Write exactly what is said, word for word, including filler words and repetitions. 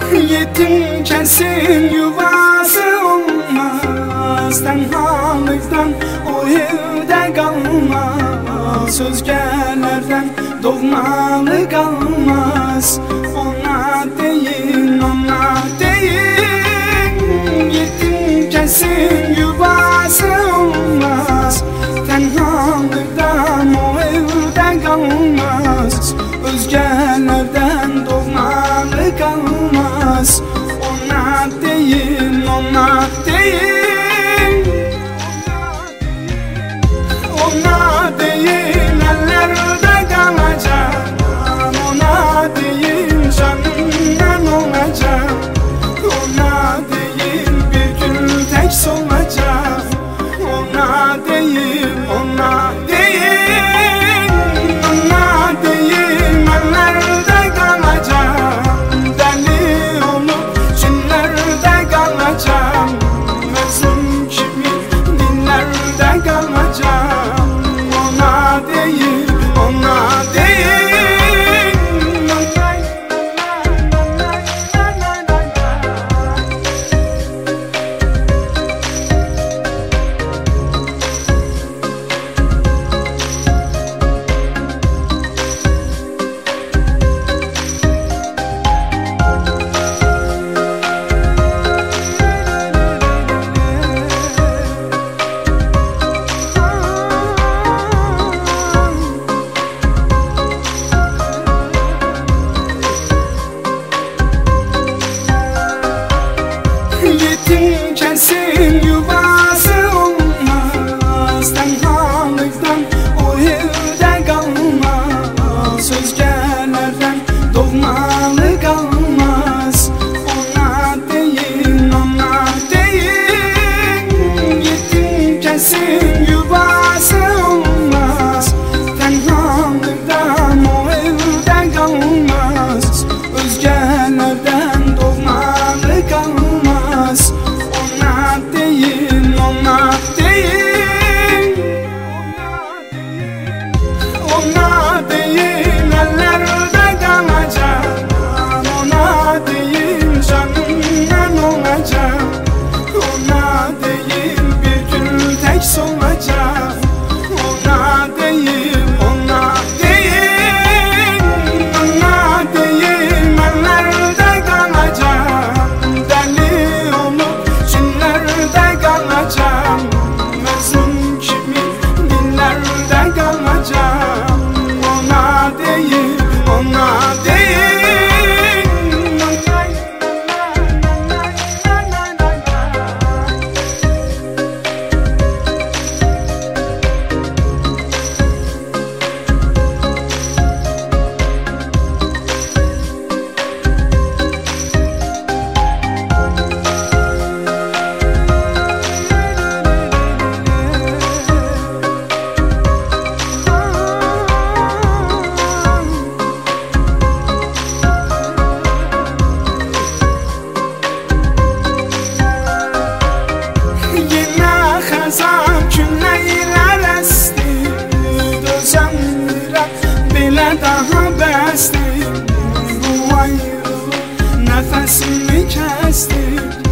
Yetim kesin yuvası olmaz, tenhalıktan o evde kalmaz, özgelerden doğmalı kalmaz. Ona değil, ona değil, yetim kesin yuvası olmaz, tenhalıktan o evde kalmaz, özgelerden doğmalı kalmaz. Ona değil, ona değil, ona değil, ellerde kalacak. Ona değil, canımdan olacak. Ona değil, bir gün tek solacak. Ona değil, ona değil, ona değil, ellerde kalacak. Deli olup çinlerde kalacağım, özüm kimi dillerde kalacağım. Ona değil, ona değil. Yetim kesin yuvası olmaz, tenhalıktan o evde kalmaz, özgelerden doğmalı kalmaz. Ona değil, ona değil, yetim kesin yuvası olmaz, tenhalıktan o evde kalmaz, özgelerden doğmalı kalmaz. Ona değil, ona değil, ona değil, ellerde kalacak. Ona değil, canımdan olacak. Ona değil, bir gün tek solacak. Ona değil, ona değil, ona değil, ellerde kalacak. Deli olup çinlerde kalacağım, özüm kimi dillerde kalacağım. Ona değil, ona değil. Xəzan küləklər əsdi, dözəmirəm belə daha bəsdi. Bu ayrılıq nəfəsimi kəsdi.